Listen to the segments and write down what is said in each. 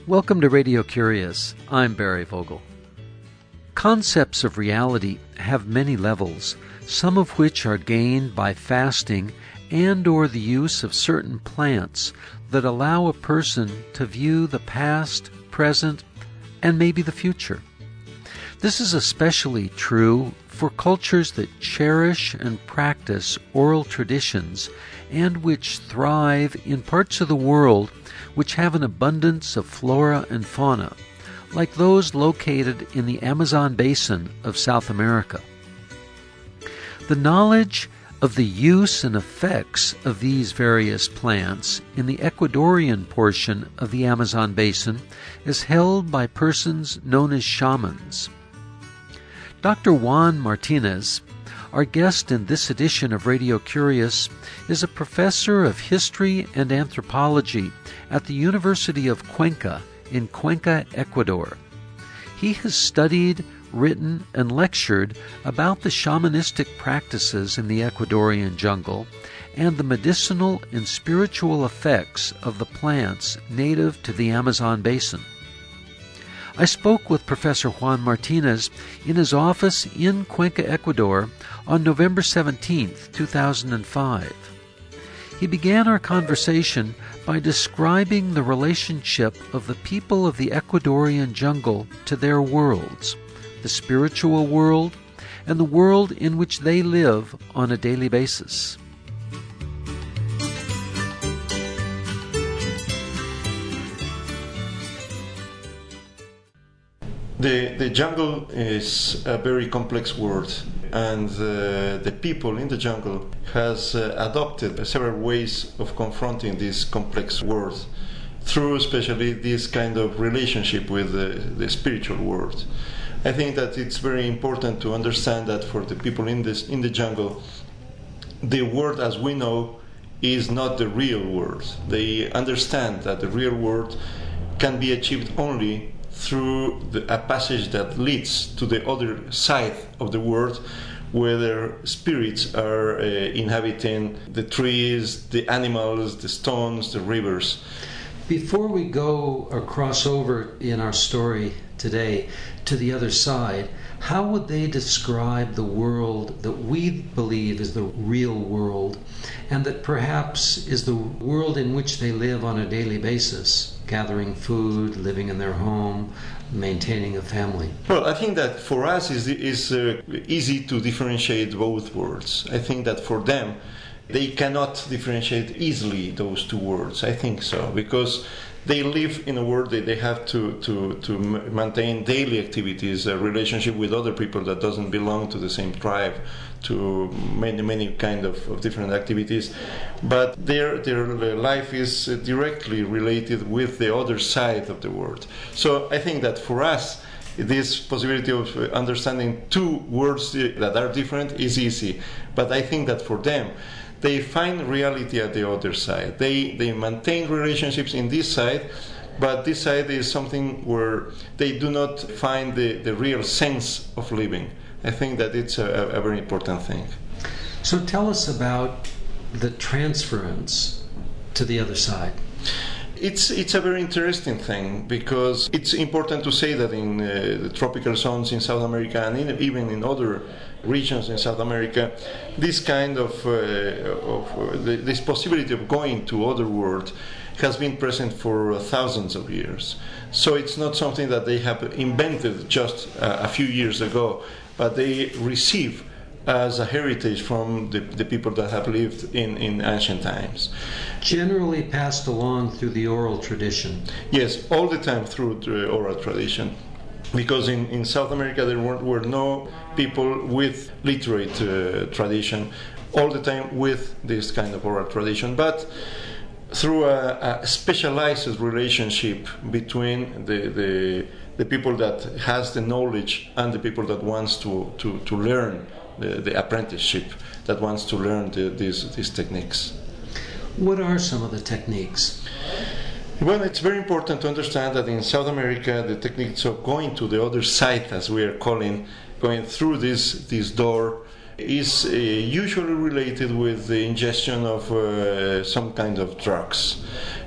Welcome to Radio Curious. I'm Barry Vogel. Concepts of reality have many levels, some of which are gained by fasting and or the use of certain plants that allow a person to view the past, present, and maybe the future. This is especially true for cultures that cherish and practice oral traditions and which thrive in parts of the world which have an abundance of flora and fauna, like those located in the Amazon basin of South America. The knowledge of the use and effects of these various plants in the Ecuadorian portion of the Amazon basin is held by persons known as shamans. Dr. Juan Martinez, our guest in this edition of Radio Curious, is a professor of history and anthropology at the University of Cuenca in Cuenca, Ecuador. He has studied, written, and lectured about the shamanistic practices in the Ecuadorian jungle and the medicinal and spiritual effects of the plants native to the Amazon basin. I spoke with Professor Juan Martinez in his office in Cuenca, Ecuador on November 17, 2005. He began our conversation by describing the relationship of the people of the Ecuadorian jungle to their worlds, the spiritual world and the world in which they live on a daily basis. The jungle is a very complex world, and the people in the jungle has adopted several ways of confronting this complex world through especially this kind of relationship with the spiritual world. I think that it's very important to understand that for the people in the jungle, the world as we know is not the real world. They understand that the real world can be achieved only through a passage that leads to the other side of the world, where their spirits are inhabiting the trees, the animals, the stones, the rivers. Before we go or cross over in our story today to the other side, how would they describe the world that we believe is the real world and that perhaps is the world in which they live on a daily basis, gathering food, living in their home, maintaining a family? Well, I think that for us it's easy to differentiate both worlds. I think that for them, they cannot differentiate easily those two worlds. I think so, because they live in a world that they have to maintain daily activities, a relationship with other people that doesn't belong to the same tribe, to many kind of different activities. But their life is directly related with the other side of the world. So I think that for us, this possibility of understanding two worlds that are different is easy. But I think that for them, they find reality at the other side. They maintain relationships in this side, but this side is something where they do not find the real sense of living. I think that it's a very important thing. So tell us about the transference to the other side. It's a very interesting thing, because it's important to say that in the tropical zones in South America and even in other regions in South America, this kind of this possibility of going to other world has been present for thousands of years. So it's not something that they have invented just a few years ago, but they receive as a heritage from the people that have lived in ancient times. Generally passed along through the oral tradition. Yes, all the time through the oral tradition. Because in South America there were no people with literate tradition, all the time with this kind of oral tradition, but through a specialized relationship between the people that has the knowledge and the people that wants to learn the apprenticeship, that wants to learn these techniques. What are some of the techniques? Well, it's very important to understand that in South America, the techniques of going to the other side, as we are calling, going through this door, is usually related with the ingestion of some kind of drugs.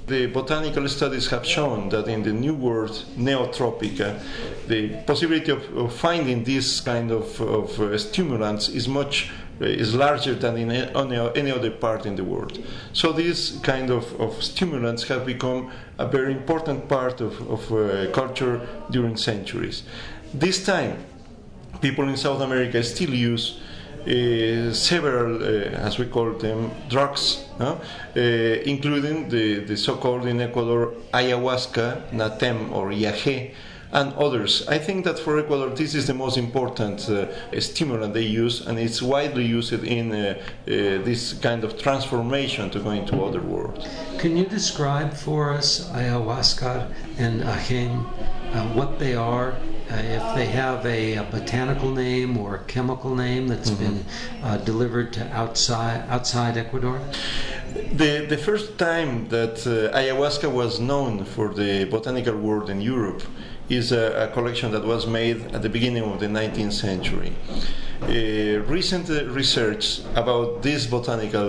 The botanical studies have shown that in the new word Neotropica, the possibility of finding this kind of stimulants is larger than in any other part in the world. So these kind of stimulants have become a very important part of culture during centuries. This time, people in South America still use several, as we call them, drugs, including the so-called in Ecuador ayahuasca, natem or yaje, and others. I think that for Ecuador this is the most important stimulant they use, and it's widely used in this kind of transformation to go into other worlds. Can you describe for us ayahuasca and ajen, what they are, if they have a botanical name or a chemical name that's been delivered to outside Ecuador? The first time that ayahuasca was known for the botanical world in Europe is a collection that was made at the beginning of the 19th century. Recent research about these botanical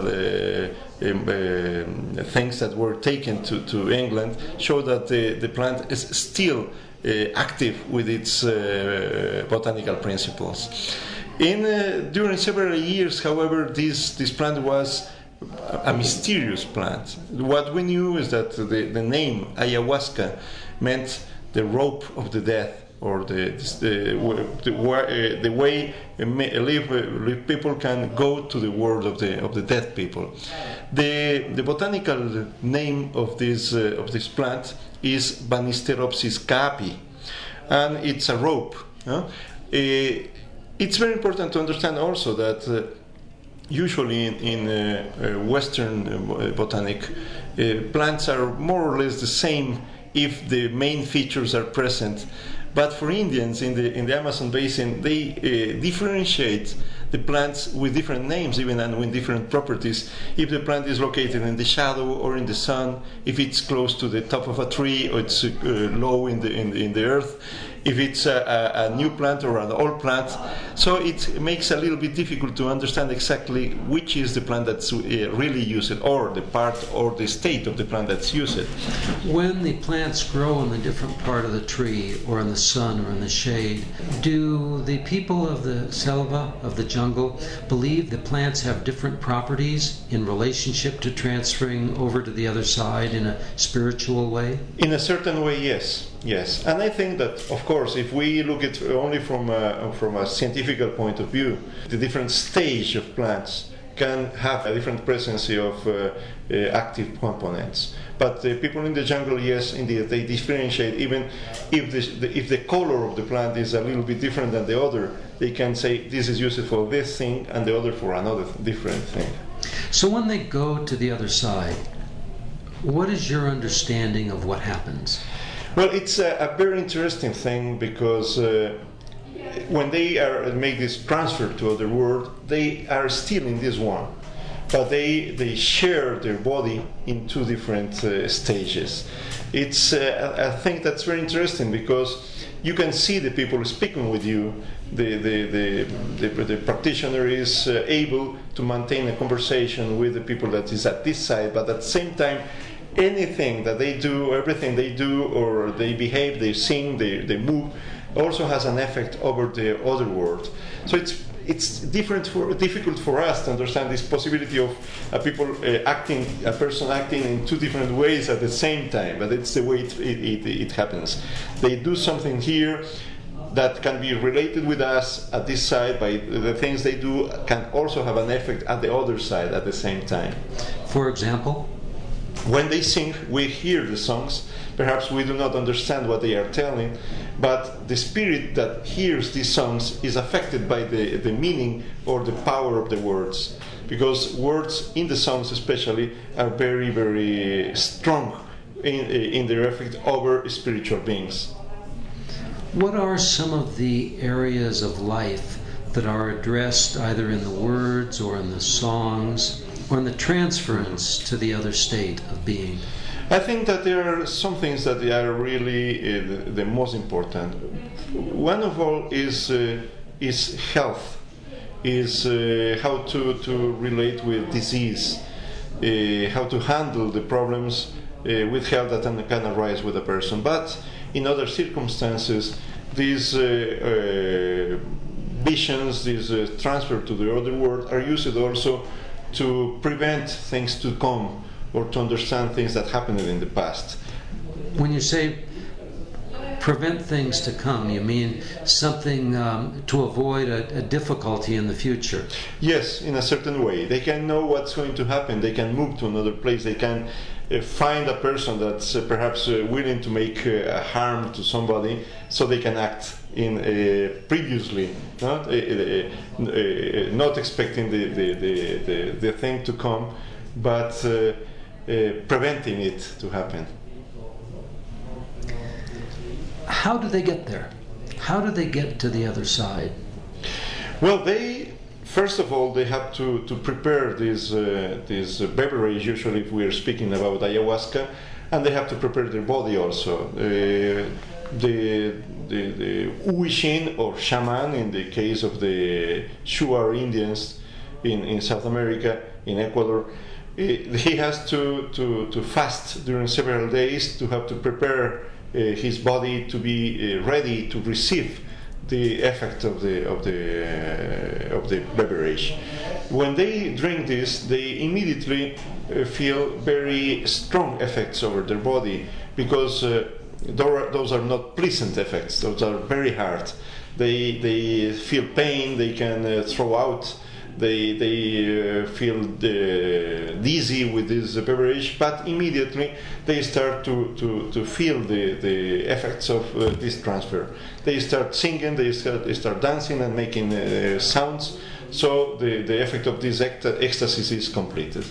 things that were taken to England show that the plant is still active with its botanical principles. During several years, however, this plant was a mysterious plant. What we knew is that the name ayahuasca meant the rope of the death, or the way live people can go to the world of the dead people. The botanical name of this plant is Banisteropsis caapi, and it's a rope. It's very important to understand also that usually in Western botanic, plants are more or less the same if the main features are present. But for Indians in the Amazon basin, they differentiate the plants with different names, even, and with different properties. If the plant is located in the shadow or in the sun, if it's close to the top of a tree, or it's low in the earth, if it's a new plant or an old plant. So it makes a little bit difficult to understand exactly which is the plant that's really used, or the part or the state of the plant that's used. When the plants grow in the different part of the tree, or in the sun, or in the shade, do the people of the selva, of the jungle, believe the plants have different properties in relationship to transferring over to the other side in a spiritual way? In a certain way, yes. Yes, and I think that, of course, if we look at only from a scientific point of view, the different stage of plants can have a different presence of active components. But the people in the jungle, yes, indeed, they differentiate. Even if the color of the plant is a little bit different than the other, they can say this is used for this thing and the other for another different thing. So when they go to the other side, what is your understanding of what happens? Well, it's a very interesting thing, because when they make this transfer to other world, they are still in this one, but they share their body in two different stages. It's a thing that's very interesting, because you can see the people speaking with you. The practitioner is able to maintain a conversation with the people that is at this side, but at the same time, anything that they do, everything they do, or they behave, they sing, they move, also has an effect over the other world. So it's difficult for us to understand this possibility of a person acting in two different ways at the same time, but it's the way it happens. They do something here that can be related with us at this side, by the things they do can also have an effect at the other side at the same time. For example? When they sing, we hear the songs. Perhaps we do not understand what they are telling, but the spirit that hears these songs is affected by the meaning or the power of the words. Because words in the songs especially are very, very strong in their effect over spiritual beings. What are some of the areas of life that are addressed either in the words or in the songs, or in the transference to the other state of being? I think that there are some things that are really the most important. One of all is health, is how to relate with disease. how to handle the problems with health that can arise with a person. But in other circumstances, these visions, this transfer to the other world, are used also to prevent things to come or to understand things that happened in the past. When you say prevent things to come, you mean something to avoid a difficulty in the future? Yes, in a certain way. They can know what's going to happen. They can move to another place. They can find a person that's perhaps willing to make harm to somebody, so they can act in previously, not expecting the thing to come, but preventing it to happen. How do they get there? How do they get to the other side? Well, first of all, they have to prepare this beverage, usually if we are speaking about ayahuasca, and they have to prepare their body also. The Huichin or shaman, in the case of the Shuar Indians in South America, in Ecuador, he has to fast during several days, to have to prepare his body to be ready to receive the effect of the beverage. When they drink this, they immediately feel very strong effects over their body, because those are not pleasant effects. Those are very hard. They feel pain. They can throw out. They feel dizzy with this beverage, but immediately they start to feel the effects of this transfer. They start singing, they start dancing and making sounds, so the effect of this ecstasy is completed.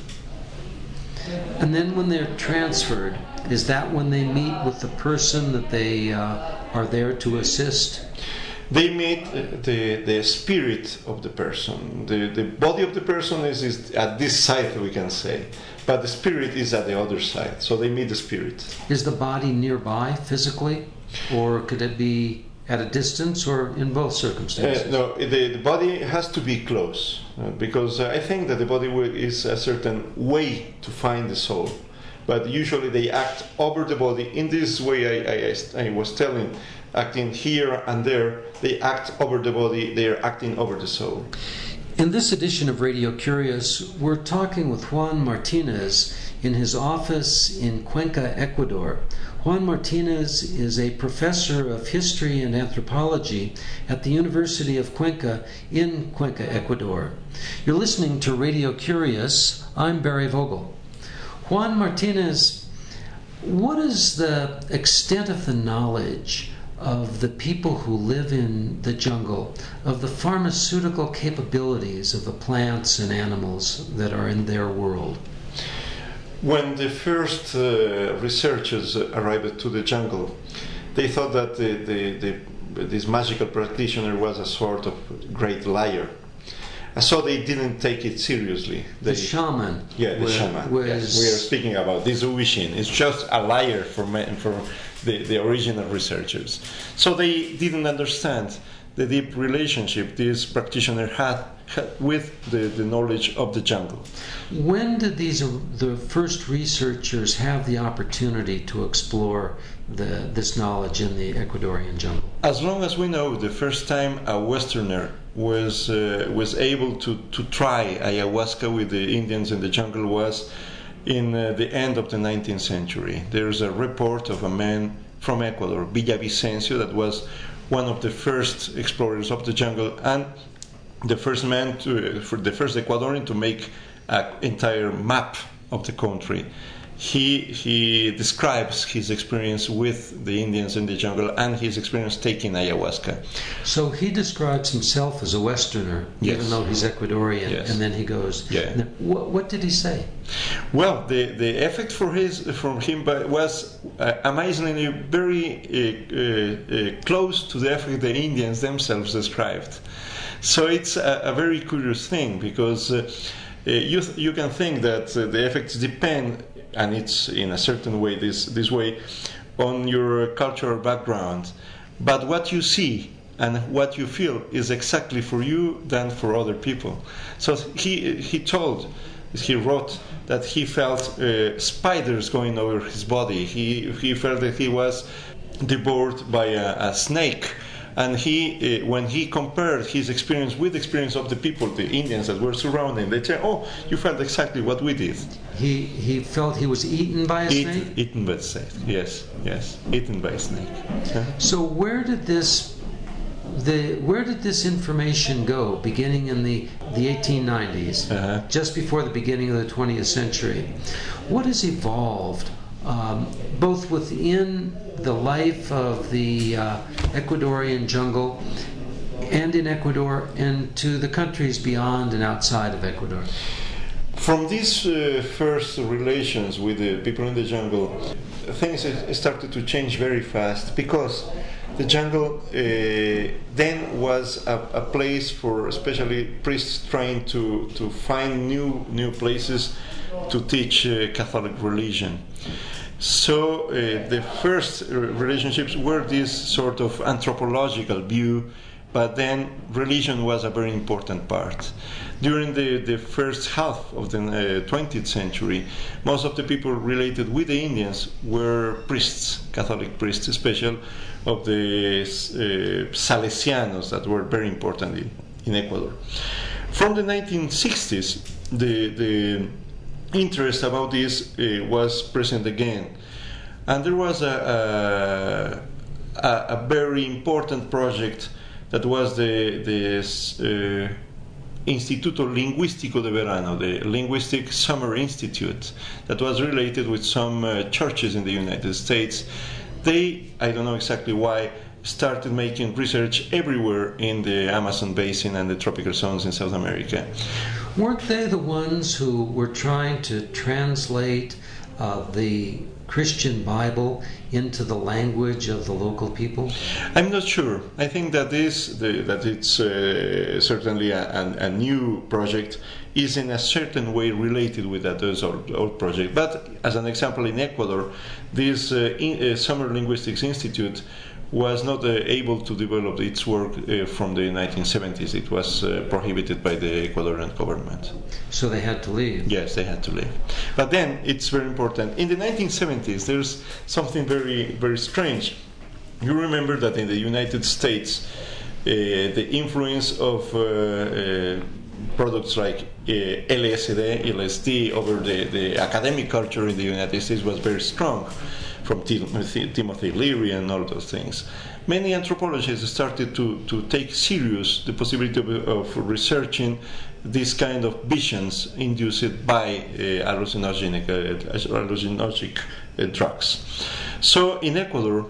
And then when they're transferred, is that when they meet with the person that they are there to assist? They meet the spirit of the person. The body of the person is at this side, we can say, but the spirit is at the other side. So they meet the spirit. Is the body nearby physically, or could it be at a distance, or in both circumstances? No, the body has to be close, because I think that the body is a certain way to find the soul. But usually they act over the body. In this way I was telling, acting here and there, they act over the body, they are acting over the soul. In this edition of Radio Curious, we're talking with Juan Martinez in his office in Cuenca, Ecuador. Juan Martinez is a professor of history and anthropology at the University of Cuenca in Cuenca, Ecuador. You're listening to Radio Curious. I'm Barry Vogel. Juan Martinez, what is the extent of the knowledge of the people who live in the jungle, of the pharmaceutical capabilities of the plants and animals that are in their world? When the first researchers arrived to the jungle, they thought that this magical practitioner was a sort of great liar. So they didn't take it seriously. The shaman. Yeah, the shaman. Yes, we are speaking about this Huichin. It's just a liar for the original researchers. So they didn't understand the deep relationship this practitioner had with the knowledge of the jungle. When did the first researchers have the opportunity to explore this knowledge in the Ecuadorian jungle? As long as we know, the first time a Westerner was able to try ayahuasca with the Indians in the jungle was in the end of the 19th century. There's a report of a man from Ecuador, Villavicencio, that was one of the first explorers of the jungle and the first man for the first Ecuadorian to make an entire map of the country. He describes his experience with the Indians in the jungle and his experience taking ayahuasca. So he describes himself as a Westerner, yes, even though he's Ecuadorian, yes, and then he goes. Yeah. What did he say? Well, the effect from him was amazingly very close to the effect the Indians themselves described. So it's a very curious thing, because you can think that the effects depend, and it's in a certain way this way, on your cultural background. But what you see and what you feel is exactly for you than for other people. So he told he wrote that he felt spiders going over his body. He felt that he was devoured by a snake. And when he compared his experience with the experience of the people, the Indians that were surrounding, they said, "Oh, you felt exactly what we did." He felt he was eaten by a snake? Eaten by a snake, yes, eaten by a snake. So where did this information go, beginning in the 1890s, just before the beginning of the 20th century? What has evolved, both within the life of the Ecuadorian jungle and in Ecuador, and to the countries beyond and outside of Ecuador? From these first relations with the people in the jungle, things started to change very fast, because the jungle then was a place for especially priests trying to find new places to teach Catholic religion. So the first relationships were this sort of anthropological view, but then religion was a very important part. During the first half of the 20th century, most of the people related with the Indians were priests, Catholic priests, especially of the Salesianos that were very important in Ecuador. From the 1960s, the interest about this was present again, and there was a very important project that was the Instituto Lingüístico de Verano, the Linguistic Summer Institute, that was related with some churches in the United States. They, I don't know exactly why, started making research everywhere in the Amazon basin and the tropical zones in South America. Weren't they the ones who were trying to translate the Christian Bible into the language of the local people? I'm not sure. I think that it's certainly a new project, is in a certain way related with that old project. But as an example, in Ecuador, this Summer Linguistics Institute was not able to develop its work from the 1970s. It was prohibited by the Ecuadorian government. So they had to leave? Yes, they had to leave. But then, it's very important. In the 1970s, there's something very, very strange. You remember that in the United States, the influence of products like LSD over the academic culture in the United States was very strong, from Timothy Leary and all those things. Many anthropologists started to take serious the possibility of researching this kind of visions induced by hallucinogenic drugs. So in Ecuador,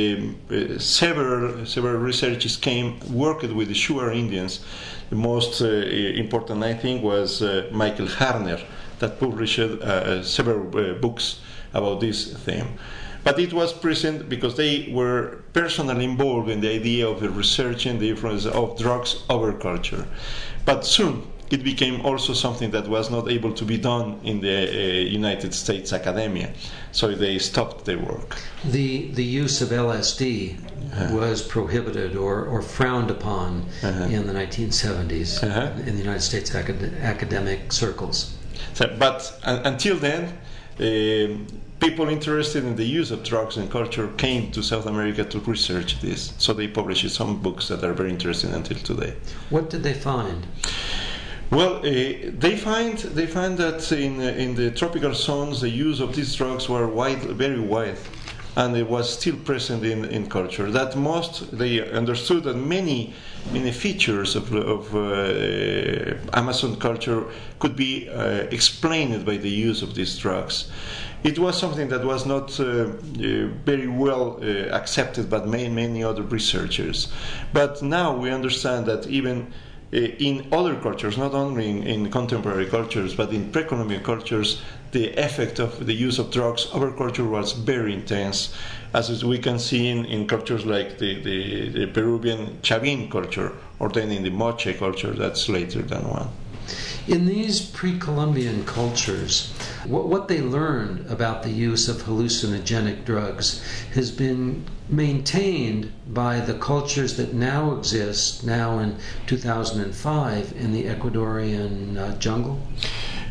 several researchers worked with the Shuar Indians. The most important, I think, was Michael Harner, that published several books about this theme. But it was present because they were personally involved in the idea of researching the influence of drugs over culture. But soon it became also something that was not able to be done in the United States academia, so they stopped their work. The use of LSD was prohibited or frowned upon in the 1970s in the United States academic circles. But until then, people interested in the use of drugs and culture came to South America to research this. So they published some books that are very interesting until today. What did they find? Well, they find that in the tropical zones the use of these drugs were very wide, and it was still present in culture. That they understood that many features of Amazon culture could be explained by the use of these drugs. It was something that was not very well accepted by many other researchers. But now we understand that even in other cultures, not only in contemporary cultures, but in pre-Columbian cultures, the effect of the use of drugs over culture was very intense, as we can see in cultures like the Peruvian Chavin culture, or then in the Moche culture, that's later than one. In these pre-Columbian cultures, what they learned about the use of hallucinogenic drugs has been maintained by the cultures that now exist, now in 2005, in the Ecuadorian jungle?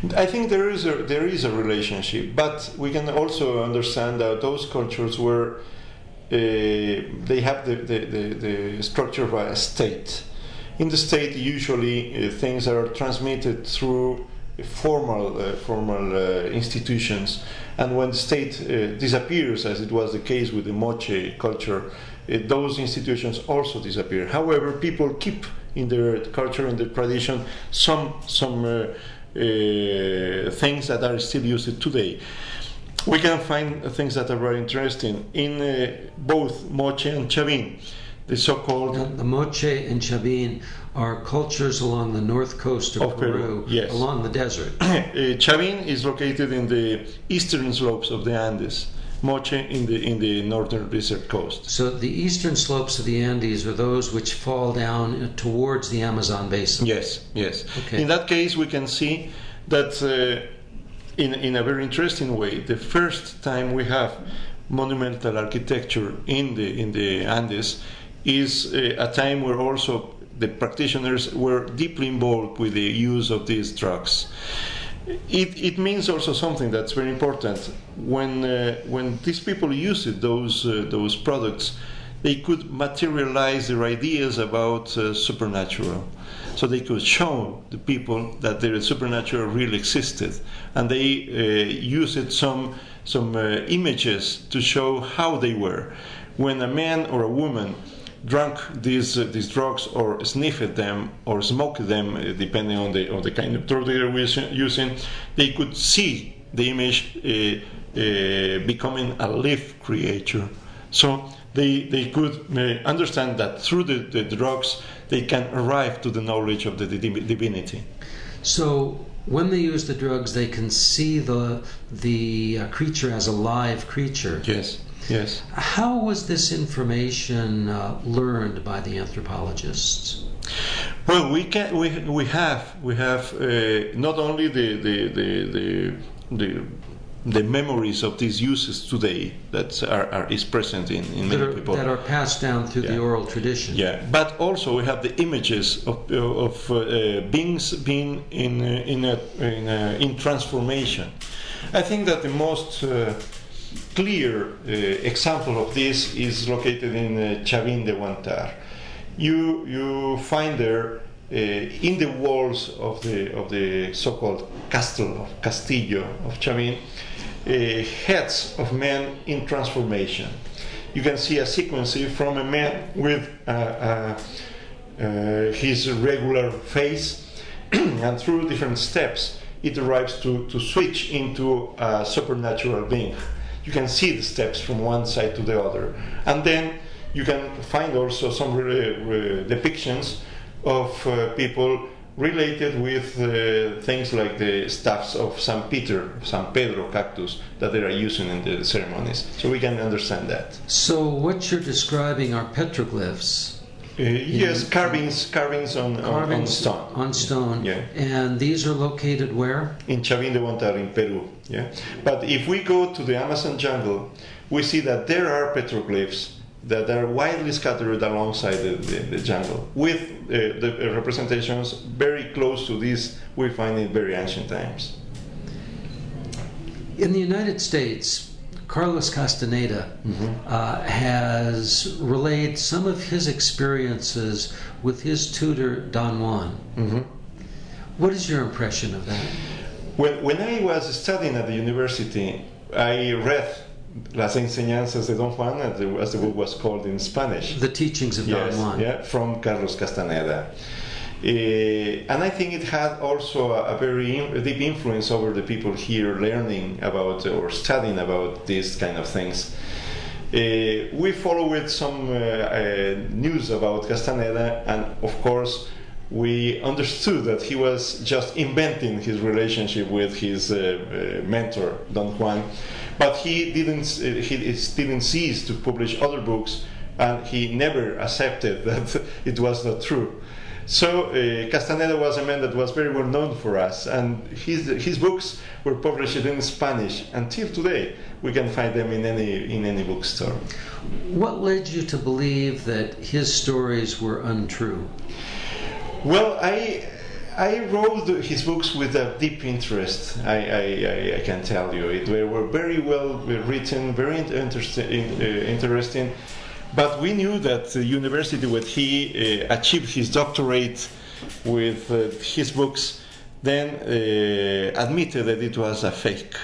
I think there is a relationship, but we can also understand that those cultures were they have the structure of a state. In the state, usually things are transmitted through formal institutions, and when the state disappears, as it was the case with the Moche culture, those institutions also disappear. However, people keep in their culture, in their tradition, some things that are still used today. We can find things that are very interesting in both Moche and Chavin. The so-called... The Moche and Chavin are cultures along the north coast of Peru, yes. Along the desert. Chavin is located in the eastern slopes of the Andes, Moche in the northern desert coast. So the eastern slopes of the Andes are those which fall down towards the Amazon basin. Yes. Okay. In that case, we can see that in a very interesting way, the first time we have monumental architecture in the Andes is a time where also the practitioners were deeply involved with the use of these drugs. It means also something that's very important. When these people used those products, they could materialize their ideas about supernatural. So they could show the people that the supernatural really existed, and they used some images to show how they were. When a man or a woman drank these drugs or sniffed them or smoked them, depending on the kind of drug they were using, they could see the image becoming a live creature. So they could understand that through the drugs they can arrive to the knowledge of the divinity. So when they use the drugs, they can see the creature as a live creature. Yes. How was this information learned by the anthropologists? Well, we have not only the memories of these uses today that is present in many people that are passed down through the oral tradition. Yeah, but also we have the images of beings being in transformation. I think that the most clear example of this is located in Chavin de Huántar. You find there in the walls of the so-called castillo of Chavin heads of men in transformation. You can see a sequence from a man with his regular face, and through different steps it arrives to switch into a supernatural being. You can see the steps from one side to the other, and then you can find also some depictions of people related with things like the staffs of San Pedro cactus that they are using in the ceremonies. So we can understand that. So what you're describing are petroglyphs. Yes, carvings on stone. On stone. Yeah. And these are located where? In Chavin de Huántar in Peru. Yeah. But if we go to the Amazon jungle, we see that there are petroglyphs that are widely scattered alongside the jungle, with the representations very close to this we find in very ancient times. In the United States, Carlos Castaneda has relayed some of his experiences with his tutor Don Juan. What is your impression of that? When I was studying at the university, I read Las Enseñanzas de Don Juan, as the book was called in Spanish. The Teachings of Don Juan. Yeah, from Carlos Castaneda. And I think it had also a very deep influence over the people here learning about or studying about these kind of things. We followed some news about Castaneda, and of course we understood that he was just inventing his relationship with his mentor, Don Juan. But he didn't cease to publish other books, and he never accepted that it was not true. So Castaneda was a man that was very well known for us, and his books were published in Spanish. Until today, we can find them in any bookstore. What led you to believe that his stories were untrue? Well, I wrote his books with a deep interest. I can tell you, they were very well written, very interesting. But we knew that the university where he achieved his doctorate with his books then admitted that it was a fake.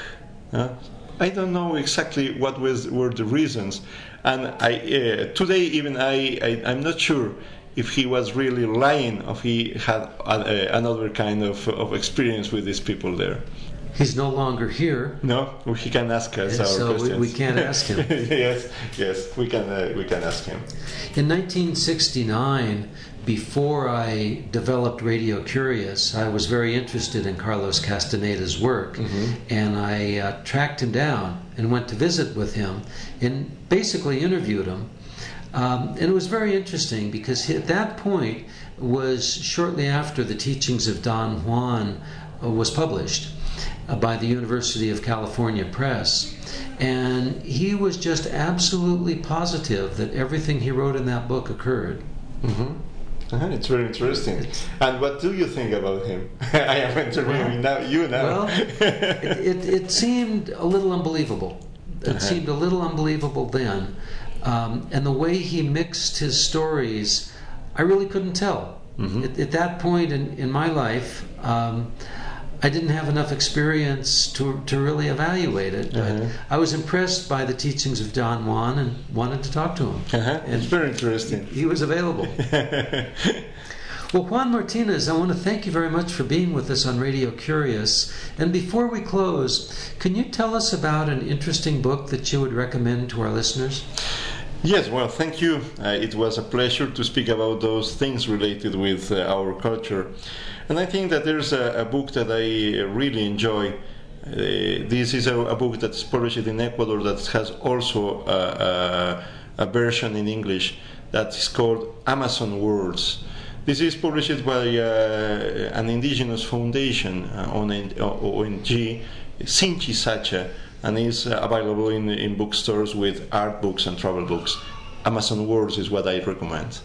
I don't know exactly what were the reasons, and today even I'm not sure if he was really lying or he had another kind of experience with these people there. He's no longer here. No, he can ask us our questions. We can't ask him. yes, we can ask him. In 1969, before I developed Radio Curious, I was very interested in Carlos Castaneda's work, and I tracked him down and went to visit with him and basically interviewed him. And it was very interesting because at that point was shortly after the Teachings of Don Juan was published by the University of California Press. And he was just absolutely positive that everything he wrote in that book occurred. It's very interesting. And what do you think about him? I am interviewing you now. Well, it seemed a little unbelievable. It seemed a little unbelievable then. And the way he mixed his stories, I really couldn't tell. At that point in my life, I didn't have enough experience to really evaluate it. But I was impressed by the teachings of Don Juan and wanted to talk to him. It's very interesting. He was available. Well, Juan Martinez, I want to thank you very much for being with us on Radio Curious. And before we close, can you tell us about an interesting book that you would recommend to our listeners? Yes, well, thank you. It was a pleasure to speak about those things related with our culture. And I think that there's a book that I really enjoy. This is a book that's published in Ecuador that has also a version in English that is called Amazon Words. This is published by an indigenous foundation, ONG, Sinchi Sacha, and is available in bookstores with art books and travel books. Amazon Words is what I recommend.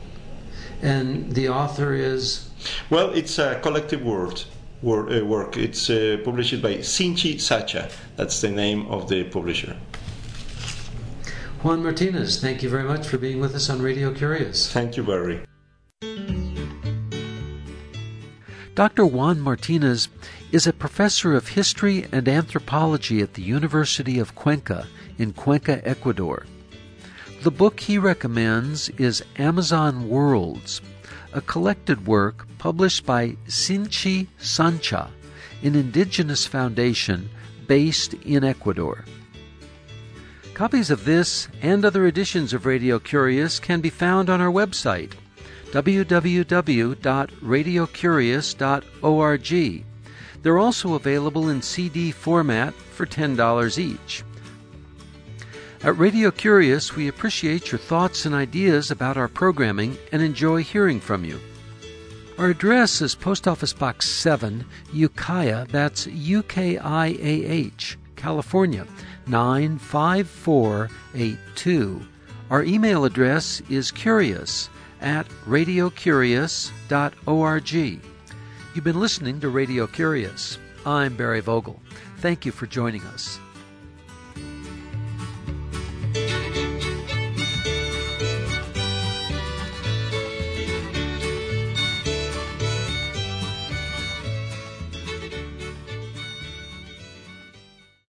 And the author is? Well, it's a collective work. It's published by Sinchi Sacha. That's the name of the publisher. Juan Martinez, thank you very much for being with us on Radio Curious. Thank you, Barry. Dr. Juan Martinez is a professor of history and anthropology at the University of Cuenca in Cuenca, Ecuador. The book he recommends is Amazon Worlds, a collected work published by Sinchi Sacha, an indigenous foundation based in Ecuador. Copies of this and other editions of Radio Curious can be found on our website, www.radiocurious.org. They're also available in CD format for $10 each. At Radio Curious, we appreciate your thoughts and ideas about our programming and enjoy hearing from you. Our address is Post Office Box 7, Ukiah, that's UKIAH, California, 95482. Our email address is curious@radiocurious.org. You've been listening to Radio Curious. I'm Barry Vogel. Thank you for joining us.